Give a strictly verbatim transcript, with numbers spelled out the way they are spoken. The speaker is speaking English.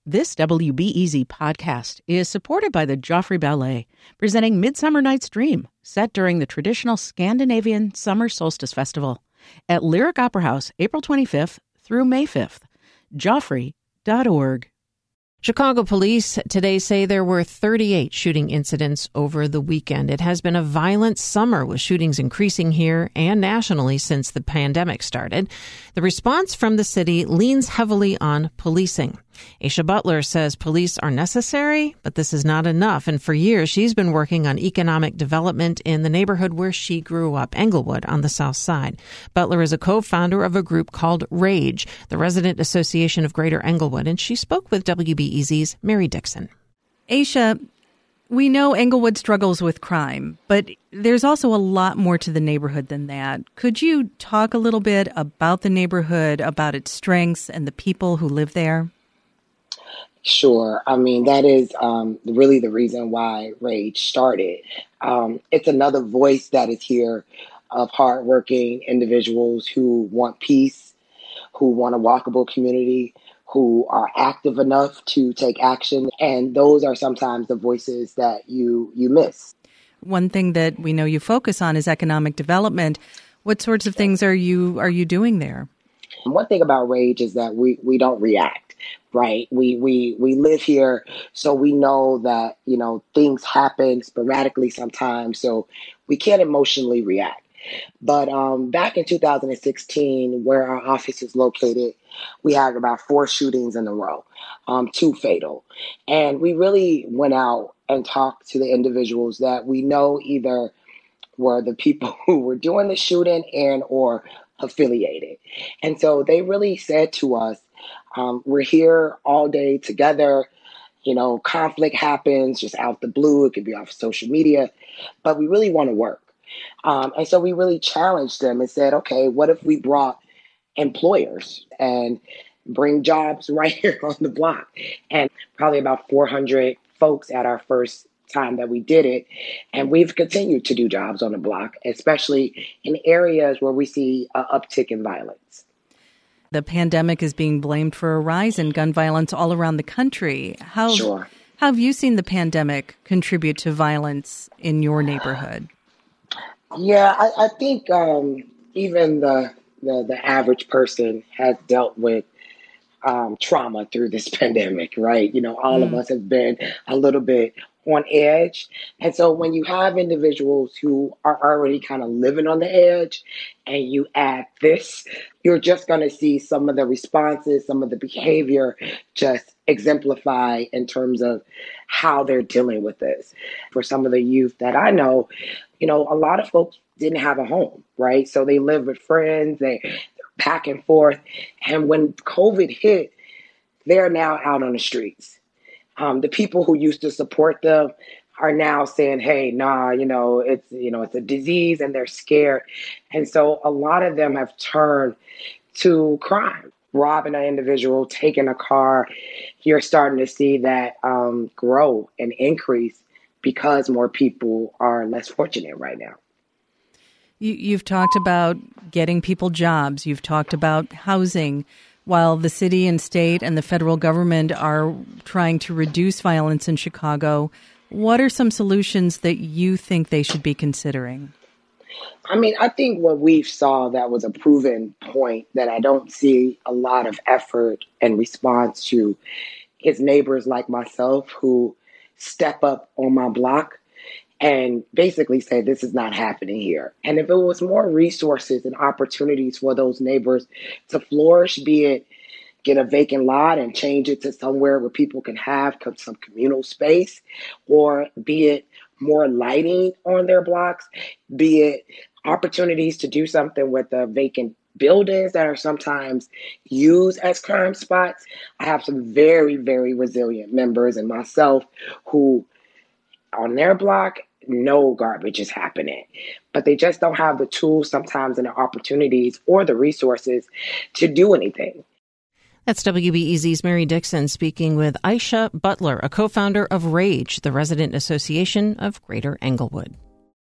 This W B E Z podcast is supported by the Joffrey Ballet, presenting Midsummer Night's Dream, set during the traditional Scandinavian Summer Solstice Festival at Lyric Opera House, April twenty-fifth through May fifth. Joffrey dot org. Chicago police today say there were thirty-eight shooting incidents over the weekend. It has been a violent summer, with shootings increasing here and nationally since the pandemic started. The response from the city leans heavily on policing. Aisha Butler says police are necessary, but this is not enough. And for years, she's been working on economic development in the neighborhood where she grew up, Englewood, on the south side. Butler is a co-founder of a group called RAGE, the Resident Association of Greater Englewood, and she spoke with W B E Z's Mary Dixon. Aisha, we know Englewood struggles with crime, but there's also a lot more to the neighborhood than that. Could you talk a little bit about the neighborhood, about its strengths and the people who live there? Sure. I mean, that is um, really the reason why RAGE started. Um, it's another voice that is here of hardworking individuals who want peace, who want a walkable community, who are active enough to take action. And those are sometimes the voices that you you miss. One thing that we know you focus on is economic development. What sorts of things are you are you doing there? One thing about RAGE is that we, we don't react, right? We, we, we live here, so we know that, you know, things happen sporadically sometimes, so we can't emotionally react. But um, back in two thousand sixteen, where our office is located, we had about four shootings in a row, um, two fatal. And we really went out and talked to the individuals that we know either were the people who were doing the shooting and or affiliated. And so they really said to us, um, we're here all day together. You know, conflict happens just out the blue. It could be off social media, but we really want to work. Um, and so we really challenged them and said, okay, what if we brought employers and bring jobs right here on the block? And probably about four hundred folks at our first time that we did it. And we've continued to do jobs on the block, especially in areas where we see an uptick in violence. The pandemic is being blamed for a rise in gun violence all around the country. How, sure. how have you seen the pandemic contribute to violence in your neighborhood? Yeah, I, I think um, even the, the the average person has dealt with um, trauma through this pandemic, right? You know, all mm. of us have been a little bit on edge. And so when you have individuals who are already kind of living on the edge and you add this, you're just going to see some of the responses, some of the behavior just exemplify in terms of how they're dealing with this. For some of the youth that I know, you know, a lot of folks didn't have a home, right? So they live with friends, they back and forth. And when COVID hit, they're now out on the streets. Um, the people who used to support them are now saying, hey, nah, you know, it's, you know, it's a disease, and they're scared. And so a lot of them have turned to crime, robbing an individual, taking a car. You're starting to see that um, grow and increase because more people are less fortunate right now. You, you've talked about getting people jobs. You've talked about housing. While the city and state and the federal government are trying to reduce violence in Chicago, what are some solutions that you think they should be considering? I mean, I think what we've saw that was a proven point that I don't see a lot of effort and response to is neighbors like myself who step up on my block and basically say, this is not happening here. And if it was more resources and opportunities for those neighbors to flourish, be it get a vacant lot and change it to somewhere where people can have some communal space, or be it more lighting on their blocks, be it opportunities to do something with the vacant buildings that are sometimes used as crime spots. I have some very, very resilient members and myself who on their block, no garbage is happening, but they just don't have the tools sometimes and the opportunities or the resources to do anything. That's W B E Z's Mary Dixon speaking with Aisha Butler, a co-founder of RAGE, the Resident Association of Greater Englewood.